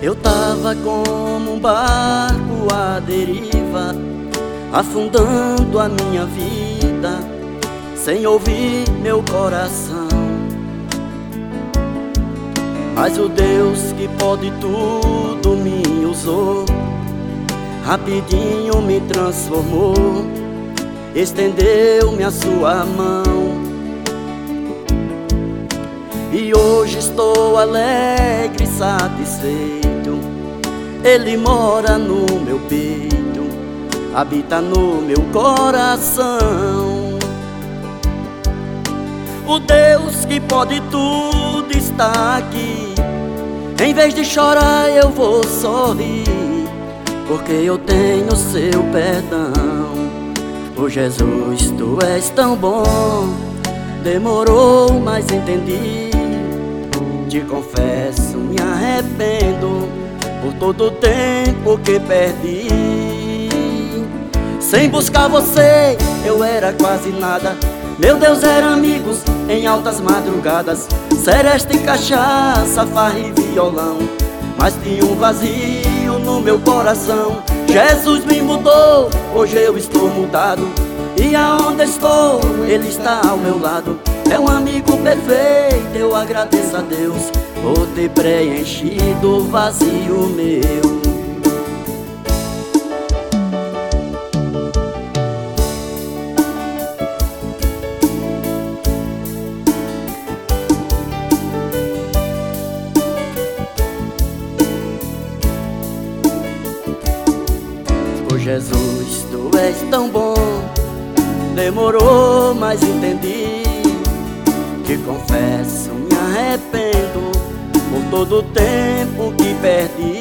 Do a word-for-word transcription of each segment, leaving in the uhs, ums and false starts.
Eu tava como um barco à deriva, afundando a minha vida, sem ouvir meu coração. Mas o Deus que pode tudo me usou, rapidinho me transformou, estendeu-me a sua mão. E hoje estou alegre e satisfeito. Ele mora no meu peito, habita no meu coração. O Deus que pode tudo está aqui. Em vez de chorar eu vou sorrir, porque eu tenho seu perdão. Oh Jesus, tu és tão bom. Demorou, mas entendi. Te confesso, me arrependo por todo o tempo que perdi. Sem buscar você, eu era quase nada. Meu Deus, era amigos em altas madrugadas, seresta e cachaça, farra e violão. Mas tinha um vazio no meu coração. Jesus me mudou, hoje eu estou mudado. E aonde estou, Ele está ao meu lado. É um amigo perfeito, eu agradeço a Deus por ter preenchido o vazio meu. Oh Jesus, tu és tão bom. Demorou, mas entendi. Te confesso, me arrependo por todo o tempo que perdi.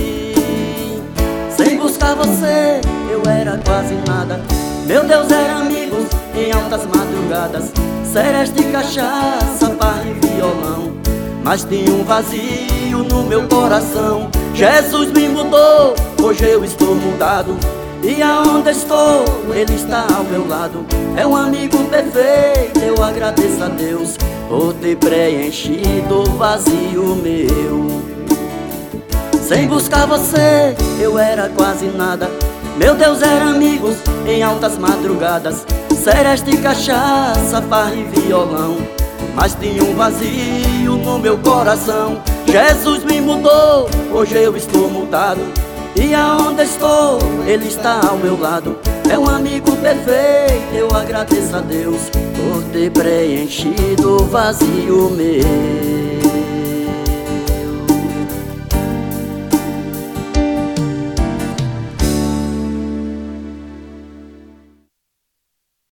Sem buscar você, eu era quase nada. Meu Deus, era amigos em altas madrugadas, seresta e cachaça, farra e violão. Mas tinha um vazio no meu coração. Jesus me mudou, hoje eu estou mudado. E aonde estou, Ele está ao meu lado. É um amigo perfeito, eu agradeço a Deus por ter preenchido o vazio meu. Sem buscar você, eu era quase nada. Meu Deus, era amigos em altas madrugadas, seresta e cachaça, farra e violão. Mas tinha um vazio no meu coração. Jesus me mudou, hoje eu estou mudado. E aonde estou, Ele está ao meu lado. É um amigo perfeito, eu agradeço a Deus por ter preenchido o vazio meu.